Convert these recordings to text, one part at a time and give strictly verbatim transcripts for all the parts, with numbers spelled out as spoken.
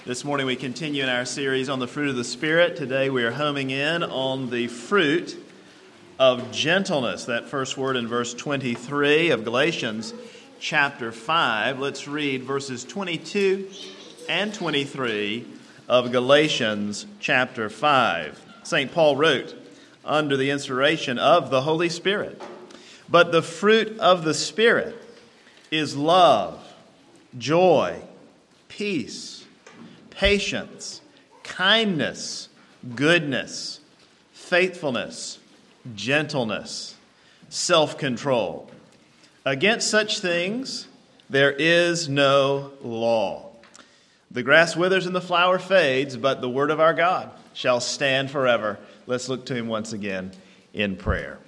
This morning we continue in our series on the fruit of the Spirit. Today we are homing in on the fruit of gentleness. That first word in verse twenty-three of Galatians chapter five. Let's read verses twenty-two and twenty-three of Galatians chapter five. Saint Paul wrote under the inspiration of the Holy Spirit, "But the fruit of the Spirit is love, joy, peace, patience, kindness, goodness, faithfulness, gentleness, self-control. Against such things there is no law. The grass withers and the flower fades, but the word of our God shall stand forever." Let's look to him once again in prayer.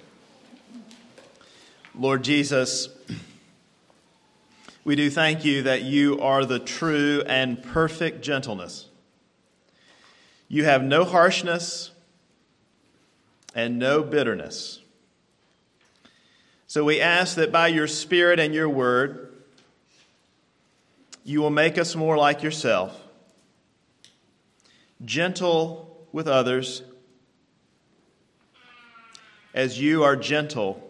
Lord Jesus, we do thank you that you are the true and perfect gentleness. You have no harshness and no bitterness. So we ask that by your Spirit and your word, you will make us more like yourself, gentle with others as you are gentle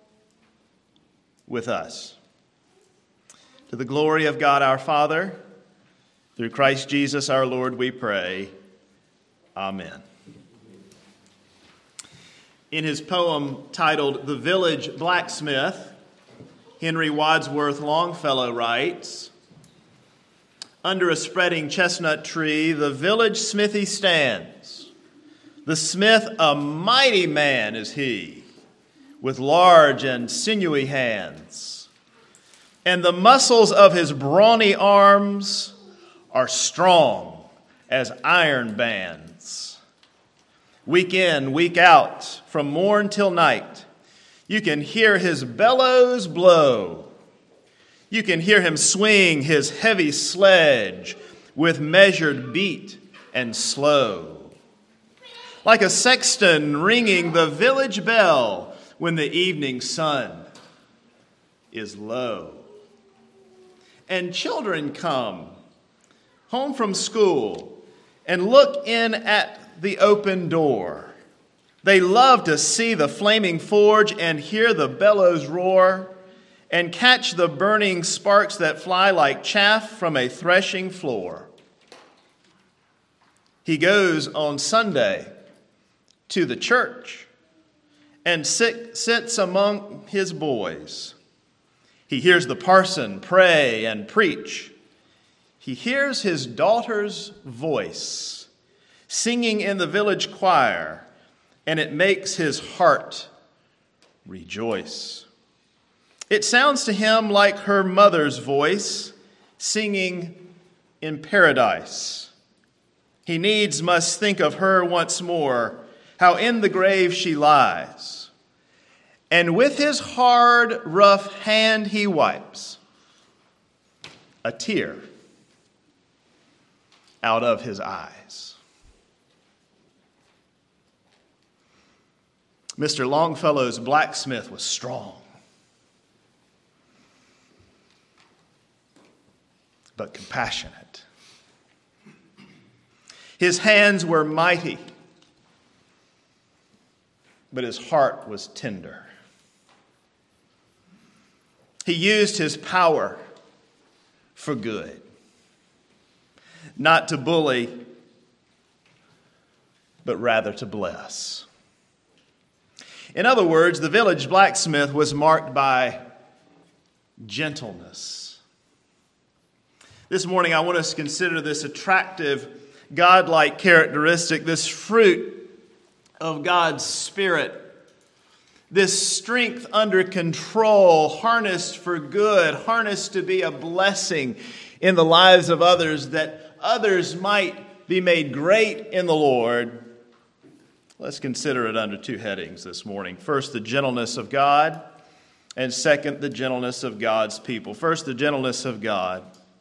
with us. To the glory of God our Father, through Christ Jesus our Lord, we pray. Amen. In his poem titled "The Village Blacksmith," Henry Wadsworth Longfellow writes, "Under a spreading chestnut tree, the village smithy stands. The smith, a mighty man is he, with large and sinewy hands. And the muscles of his brawny arms are strong as iron bands. Week in, week out, from morn till night, you can hear his bellows blow. You can hear him swing his heavy sledge with measured beat and slow, like a sexton ringing the village bell when the evening sun is low. And children come home from school and look in at the open door. They love to see the flaming forge and hear the bellows roar and catch the burning sparks that fly like chaff from a threshing floor. He goes on Sunday to the church and sit, sits among his boys. He hears the parson pray and preach. He hears his daughter's voice singing in the village choir, and it makes his heart rejoice. It sounds to him like her mother's voice singing in paradise. He needs must think of her once more, how in the grave she lies. And with his hard, rough hand he wipes a tear out of his eyes. Mister Longfellow's blacksmith was strong, but compassionate. His hands were mighty, but his heart was tender. He used his power for good, not to bully, but rather to bless. In other words, the village blacksmith was marked by gentleness. This morning, I want us to consider this attractive, godlike characteristic, this fruit of God's Spirit. This strength under control, harnessed for good, harnessed to be a blessing in the lives of others, that others might be made great in the Lord. Let's consider it under two headings this morning. First, the gentleness of God, and second, the gentleness of God's people. First, the gentleness of God.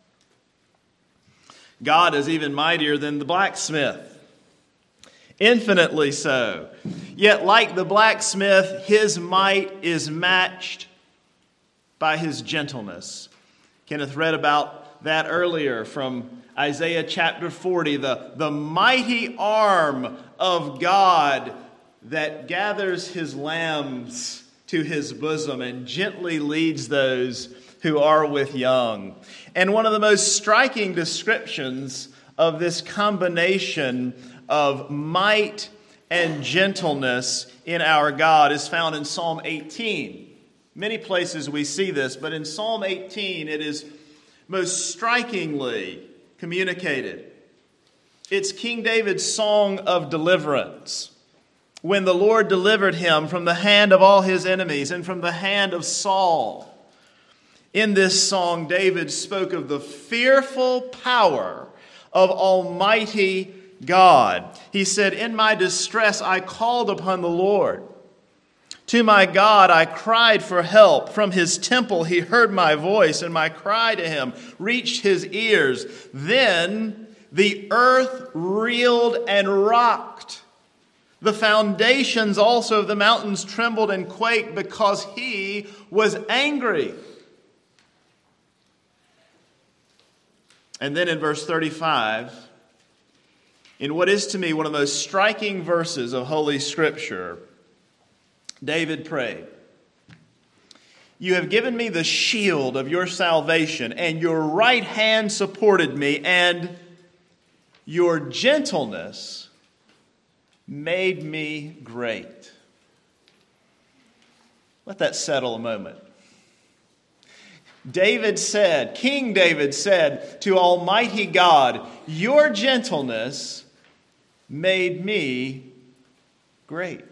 God is even mightier than the blacksmith. Infinitely so. Yet, like the blacksmith, his might is matched by his gentleness. Kenneth read about that earlier from Isaiah chapter forty, the, the mighty arm of God that gathers his lambs to his bosom and gently leads those who are with young. And one of the most striking descriptions of this combination of might and gentleness in our God is found in Psalm eighteen. Many places we see this, but in Psalm eighteen it is most strikingly communicated. It's King David's song of deliverance, when the Lord delivered him from the hand of all his enemies and from the hand of Saul. In this song, David spoke of the fearful power of Almighty God. He said, "In my distress I called upon the Lord. To my God I cried for help. From his temple he heard my voice, and my cry to him reached his ears. Then the earth reeled and rocked. The foundations also of the mountains trembled and quaked because he was angry." And then in verse thirty-five, in what is to me one of the most striking verses of Holy Scripture, David prayed, "You have given me the shield of your salvation, and your right hand supported me, and your gentleness made me great." Let that settle a moment. David said, King David said to Almighty God, "Your gentleness made me great."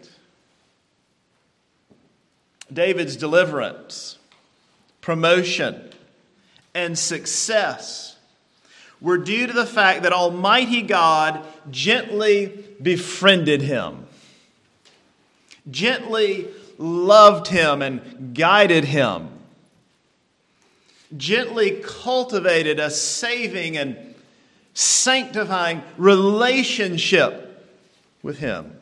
David's deliverance, promotion, and success were due to the fact that Almighty God gently befriended him, gently loved him and guided him, gently cultivated a saving and sanctifying relationship with him.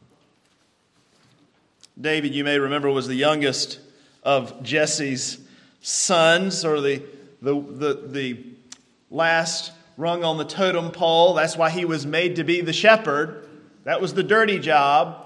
David, you may remember, was the youngest of Jesse's sons, or the, the, the, the last rung on the totem pole. That's why he was made to be the shepherd. That was the dirty job.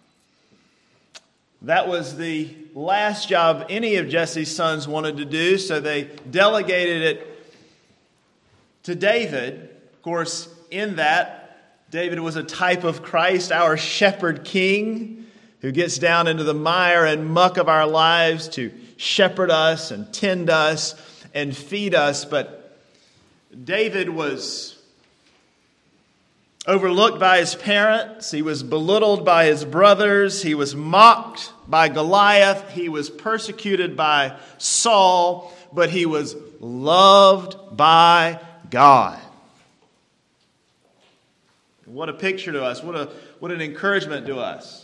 That was the last job any of Jesse's sons wanted to do, so they delegated it to David. Of course, in that, David was a type of Christ, our shepherd king, who gets down into the mire and muck of our lives to shepherd us and tend us and feed us. But David was overlooked by his parents. He was belittled by his brothers. He was mocked by Goliath. He was persecuted by Saul. But he was loved by God. What a picture to us. What a what an encouragement to us.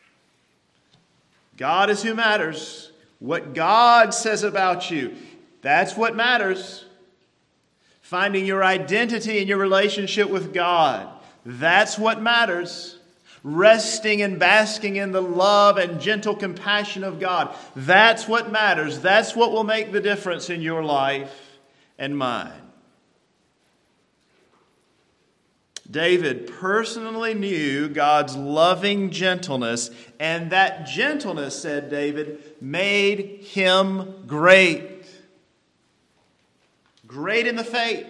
God is who matters. What God says about you, that's what matters. Finding your identity in your relationship with God, that's what matters. Resting and basking in the love and gentle compassion of God, that's what matters. That's what will make the difference in your life and mine. David personally knew God's loving gentleness, and that gentleness, said David, made him great. Great in the faith.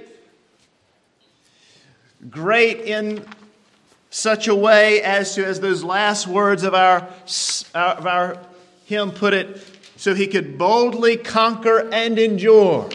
Great in such a way as to, as those last words of our, of our hymn put it, so he could boldly conquer and endure.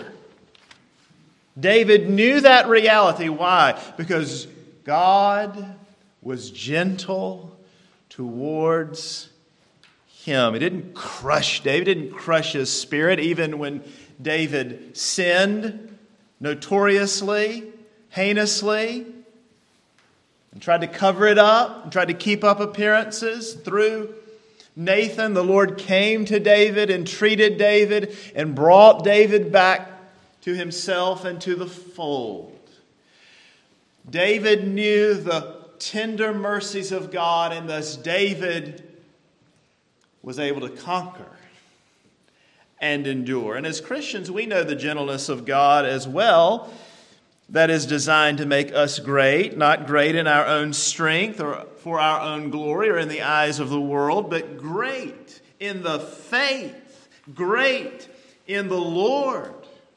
David knew that reality. Why? Because God was gentle towards him. He didn't crush David, didn't crush his spirit, even when David sinned notoriously, heinously, and tried to cover it up, and tried to keep up appearances. Through Nathan, the Lord came to David, entreated David, and brought David back to himself and to the fold. David knew the tender mercies of God, and thus David was able to conquer and endure. And as Christians, we know the gentleness of God as well, that is designed to make us great, not great in our own strength or for our own glory or in the eyes of the world, but great in the faith, great in the Lord.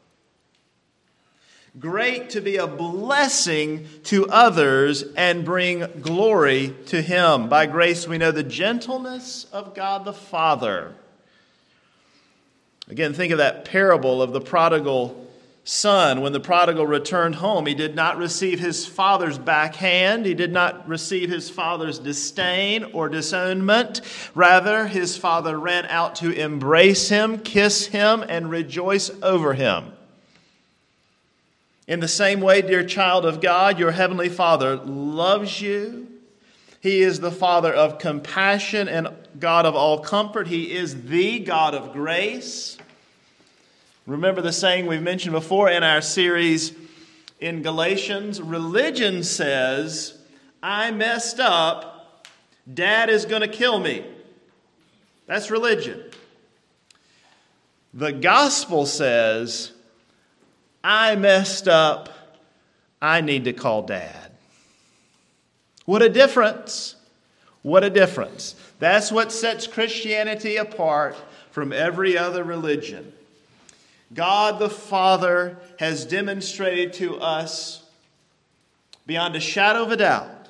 Great to be a blessing to others and bring glory to Him. By grace we know the gentleness of God the Father. Again, think of that parable of the prodigal son. When the prodigal returned home, he did not receive his father's backhand. He did not receive his father's disdain or disownment. Rather, his father ran out to embrace him, kiss him, and rejoice over him. In the same way, dear child of God, your heavenly Father loves you. He is the Father of compassion and God of all comfort. He is the God of grace. Remember the saying we've mentioned before in our series in Galatians? Religion says, I messed up, Dad is going to kill me. That's religion. The gospel says, I messed up, I need to call Dad. What a difference. What a difference. That's what sets Christianity apart from every other religion. God the Father has demonstrated to us beyond a shadow of a doubt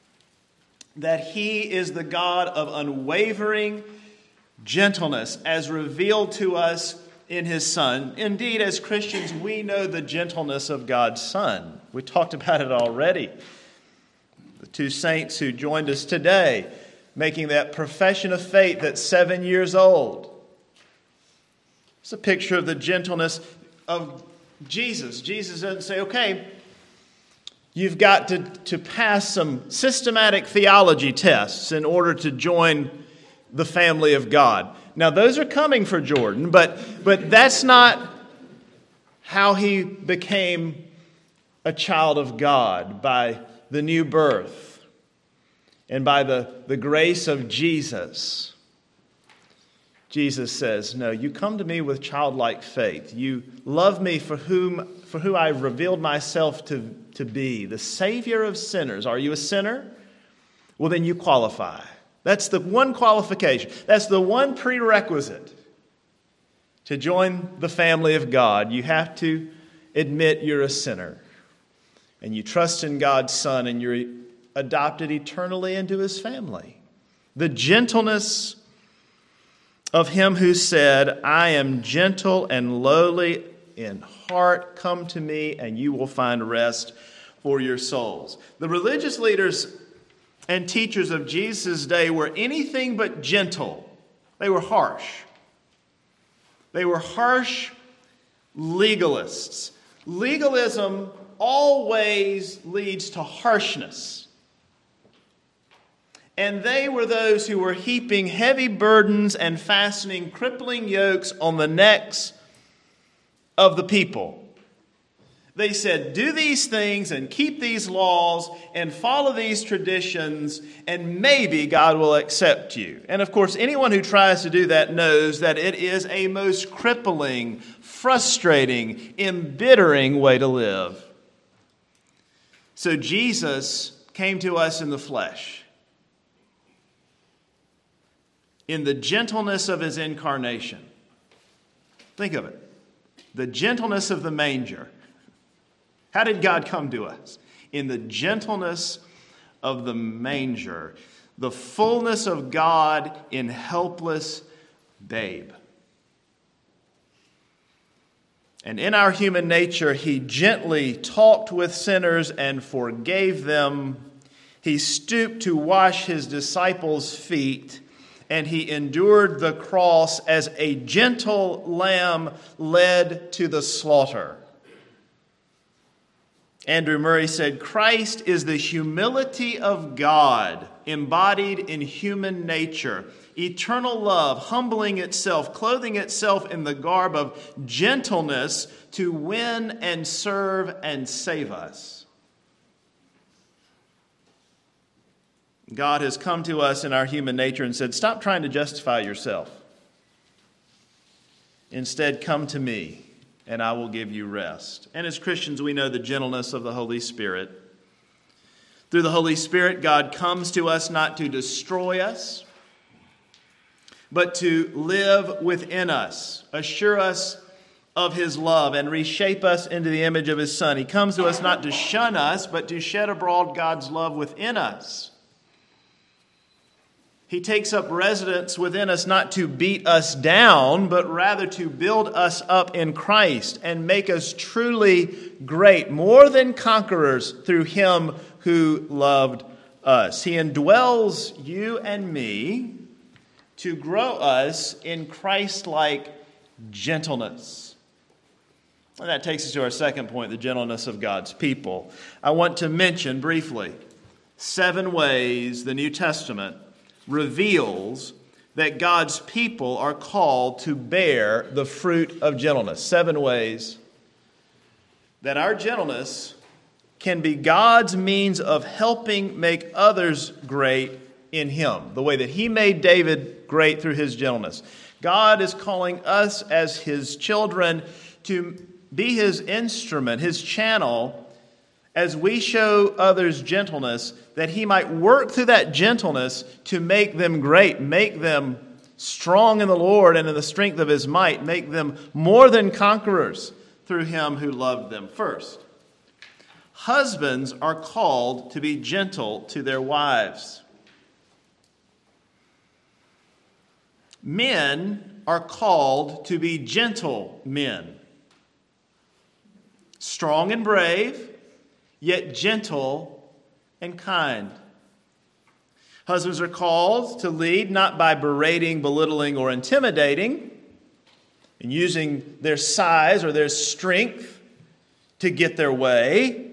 that He is the God of unwavering gentleness as revealed to us in His Son. Indeed, as Christians, we know the gentleness of God's Son. We talked about it already. The two saints who joined us today, making that profession of faith at seven years old. It's a picture of the gentleness of Jesus. Jesus doesn't say, okay, you've got to, to pass some systematic theology tests in order to join the family of God. Now, those are coming for Jordan, but, but that's not how he became a child of God, by the new birth and by the, the grace of Jesus. Jesus says, no, you come to me with childlike faith. You love me for whom for who I revealed myself to, to be, the Savior of sinners. Are you a sinner? Well, then you qualify. That's the one qualification. That's the one prerequisite to join the family of God. You have to admit you're a sinner. And you trust in God's Son, and you're adopted eternally into His family. The gentleness of Him who said, I am gentle and lowly in heart. Come to me, and you will find rest for your souls. The religious leaders and teachers of Jesus' day were anything but gentle. They were harsh. They were harsh legalists. Legalism always leads to harshness. And they were those who were heaping heavy burdens and fastening crippling yokes on the necks of the people. They said, do these things and keep these laws and follow these traditions, and maybe God will accept you. And of course, anyone who tries to do that knows that it is a most crippling, frustrating, embittering way to live. So Jesus came to us in the flesh, in the gentleness of His incarnation. Think of it. The gentleness of the manger. How did God come to us? In the gentleness of the manger. The fullness of God in helpless babe. And in our human nature, He gently talked with sinners and forgave them. He stooped to wash His disciples' feet. And He endured the cross as a gentle lamb led to the slaughter. Andrew Murray said, Christ is the humility of God embodied in human nature. Eternal love, humbling itself, clothing itself in the garb of gentleness to win and serve and save us. God has come to us in our human nature and said, stop trying to justify yourself. Instead, come to me, and I will give you rest. And as Christians, we know the gentleness of the Holy Spirit. Through the Holy Spirit, God comes to us not to destroy us, but to live within us, assure us of his love, and reshape us into the image of his Son. He comes to us not to shun us, but to shed abroad God's love within us. He takes up residence within us not to beat us down, but rather to build us up in Christ and make us truly great, more than conquerors through him who loved us. He indwells you and me to grow us in Christ-like gentleness. And that takes us to our second point, the gentleness of God's people. I want to mention briefly seven ways the New Testament reveals that God's people are called to bear the fruit of gentleness. Seven ways that our gentleness can be God's means of helping make others great in him, the way that he made David great through his gentleness. God is calling us as his children to be his instrument, his channel, as we show others gentleness, that he might work through that gentleness to make them great, make them strong in the Lord and in the strength of his might, make them more than conquerors through him who loved them first. Husbands are called to be gentle to their wives. Men are called to be gentle men, strong and brave, yet gentle and kind. Husbands are called to lead not by berating, belittling, or intimidating, and using their size or their strength to get their way,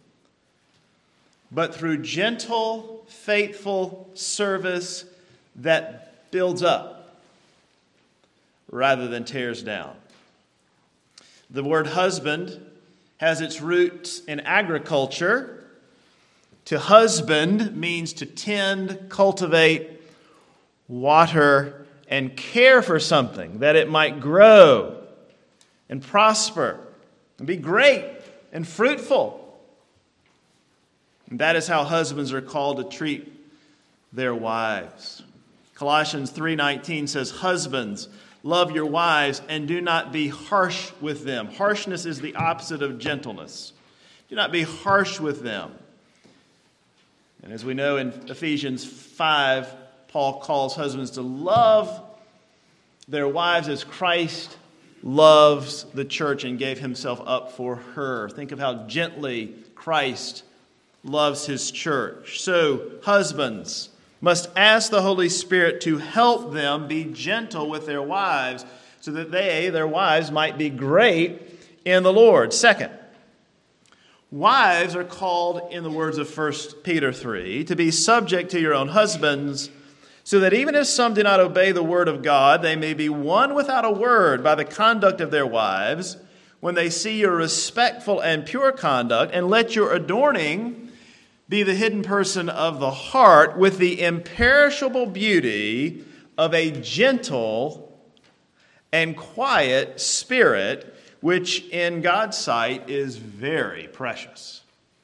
but through gentle, faithful service that builds up rather than tears down. The word husband has its roots in agriculture. To husband means to tend, cultivate, water, and care for something, that it might grow and prosper and be great and fruitful. And that is how husbands are called to treat their wives. Colossians three nineteen says, "Husbands, love your wives and do not be harsh with them." Harshness is the opposite of gentleness. Do not be harsh with them. And as we know in Ephesians five, Paul calls husbands to love their wives as Christ loves the church and gave himself up for her. Think of how gently Christ loves his church. So, husbands must ask the Holy Spirit to help them be gentle with their wives so that they, their wives, might be great in the Lord. Second, wives are called, in the words of First Peter three, to be subject to your own husbands, so that even if some do not obey the word of God, they may be won without a word by the conduct of their wives, when they see your respectful and pure conduct, and let your adorning be the hidden person of the heart with the imperishable beauty of a gentle and quiet spirit, which in God's sight is very precious.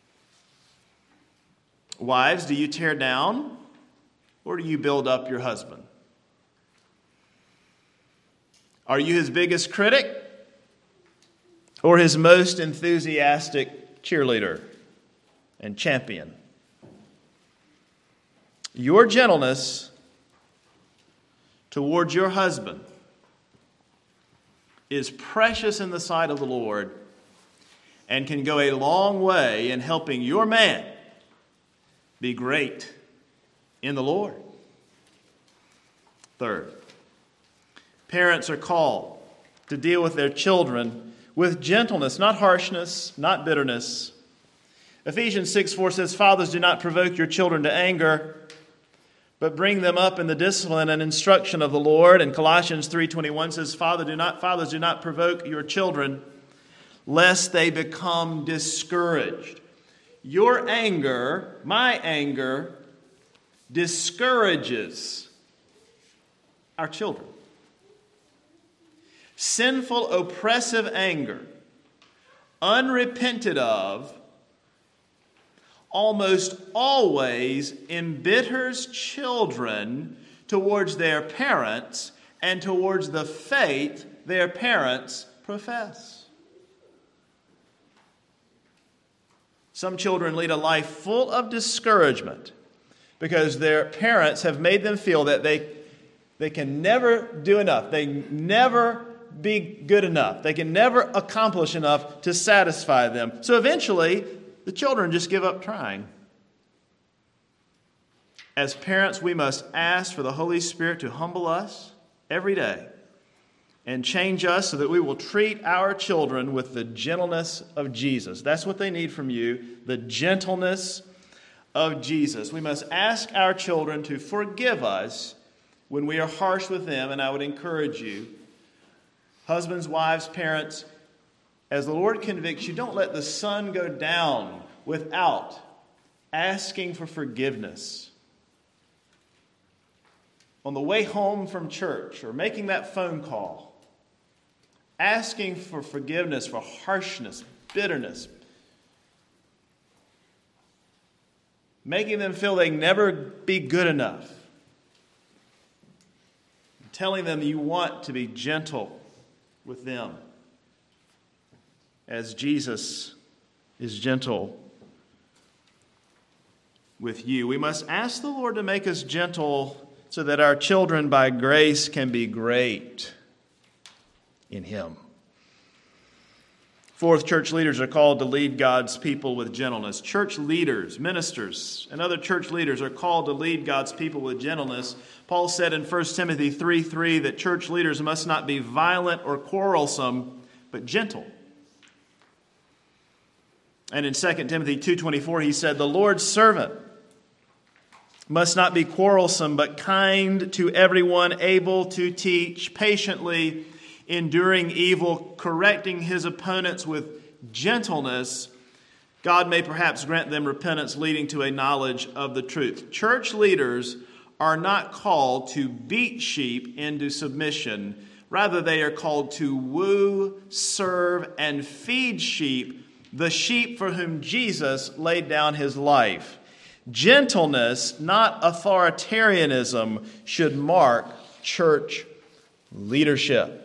Wives, do you tear down or do you build up your husband? Are you his biggest critic or his most enthusiastic cheerleader and champion? Your gentleness towards your husband is precious in the sight of the Lord and can go a long way in helping your man be great in the Lord. Third, parents are called to deal with their children with gentleness, not harshness, not bitterness. Ephesians six four says, "Fathers, do not provoke your children to anger, but bring them up in the discipline and instruction of the Lord." And Colossians three twenty-one says, Father, do not, Fathers, do not provoke your children, lest they become discouraged. Your anger, my anger, discourages our children. Sinful, oppressive anger, unrepented of, almost always embitters children towards their parents and towards the faith their parents profess. Some children lead a life full of discouragement because their parents have made them feel that they, they can never do enough. They never be good enough. They can never accomplish enough to satisfy them. So eventually, the children just give up trying. As parents, we must ask for the Holy Spirit to humble us every day and change us so that we will treat our children with the gentleness of Jesus. That's what they need from you, the gentleness of Jesus. We must ask our children to forgive us when we are harsh with them, and I would encourage you, husbands, wives, parents, as the Lord convicts you, don't let the sun go down without asking for forgiveness. On the way home from church or making that phone call, asking for forgiveness for harshness, bitterness, making them feel they can never be good enough, telling them you want to be gentle with them as Jesus is gentle with you. We must ask the Lord to make us gentle so that our children by grace can be great in Him. Fourth, church leaders are called to lead God's people with gentleness. Church leaders, ministers, and other church leaders are called to lead God's people with gentleness. Paul said in First Timothy three three that church leaders must not be violent or quarrelsome, but gentle. And in Second Timothy two twenty-four, he said, the Lord's servant must not be quarrelsome, but kind to everyone, able to teach, patiently enduring evil, correcting his opponents with gentleness. God may perhaps grant them repentance leading to a knowledge of the truth. Church leaders are not called to beat sheep into submission. Rather, they are called to woo, serve, and feed sheep, the sheep for whom Jesus laid down his life. Gentleness, not authoritarianism, should mark church leadership.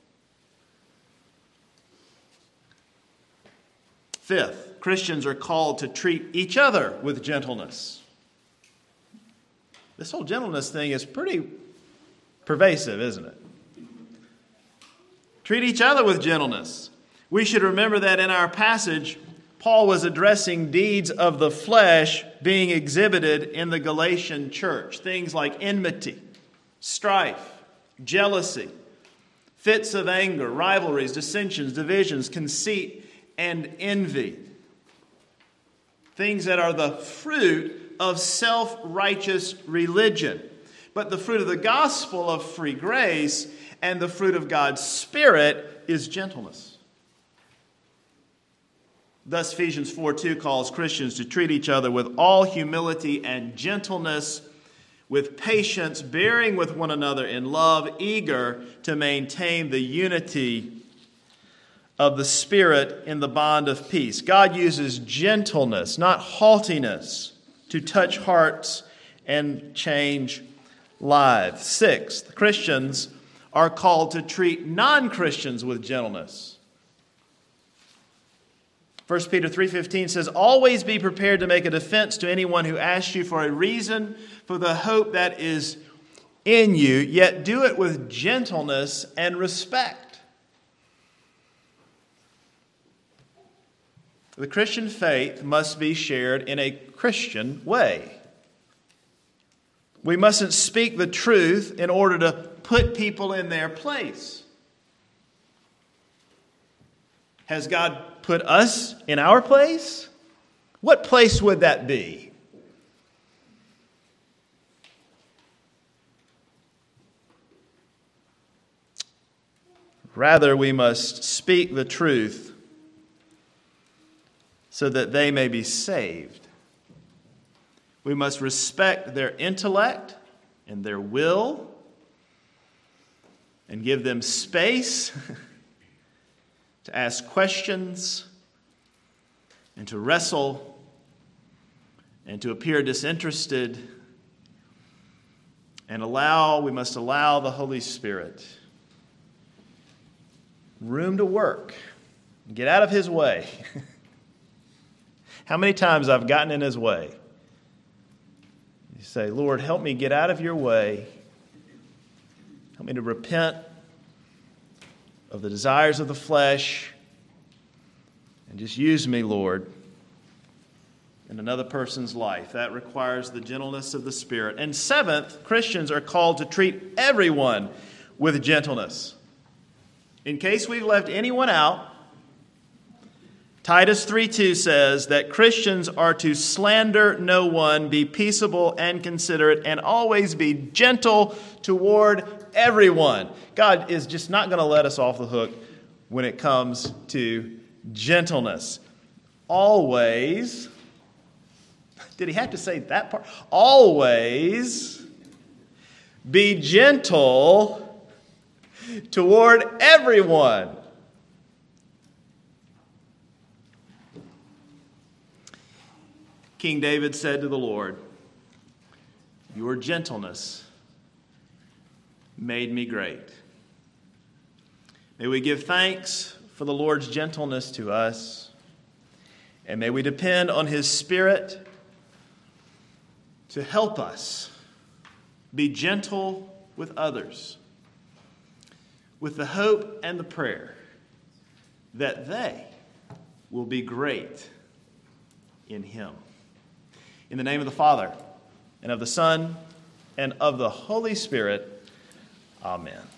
Fifth, Christians are called to treat each other with gentleness. This whole gentleness thing is pretty pervasive, isn't it? Treat each other with gentleness. We should remember that in our passage, Paul was addressing deeds of the flesh being exhibited in the Galatian church. Things like enmity, strife, jealousy, fits of anger, rivalries, dissensions, divisions, conceit, and envy. Things that are the fruit of self-righteous religion. But the fruit of the gospel of free grace and the fruit of God's Spirit is gentleness. Thus, Ephesians four two calls Christians to treat each other with all humility and gentleness, with patience, bearing with one another in love, eager to maintain the unity of the Spirit in the bond of peace. God uses gentleness, not haughtiness, to touch hearts and change lives. Sixth, Christians are called to treat non-Christians with gentleness. First Peter three fifteen says, always be prepared to make a defense to anyone who asks you for a reason for the hope that is in you, yet do it with gentleness and respect. The Christian faith must be shared in a Christian way. We mustn't speak the truth in order to put people in their place. Has God put us in our place? What place would that be? Rather, we must speak the truth so that they may be saved. We must respect their intellect and their will. and give them space to ask questions and to wrestle and to appear disinterested, and allow, we must allow the Holy Spirit room to work. Get out of his way. How many times I've gotten in his way? You say, Lord, help me get out of your way. Help me to repent of the desires of the flesh, and just use me, Lord, in another person's life. That requires the gentleness of the Spirit. And seventh, Christians are called to treat everyone with gentleness. In case we've left anyone out, Titus three two says that Christians are to slander no one, be peaceable and considerate, and always be gentle toward everyone. God is just not going to let us off the hook when it comes to gentleness. Always. Did he have to say that part? Always be gentle toward everyone. King David said to the Lord, your gentleness made me great. May we give thanks for the Lord's gentleness to us, and may we depend on his Spirit to help us be gentle with others, with the hope and the prayer that they will be great in him. In the name of the Father, and of the Son, and of the Holy Spirit, amen.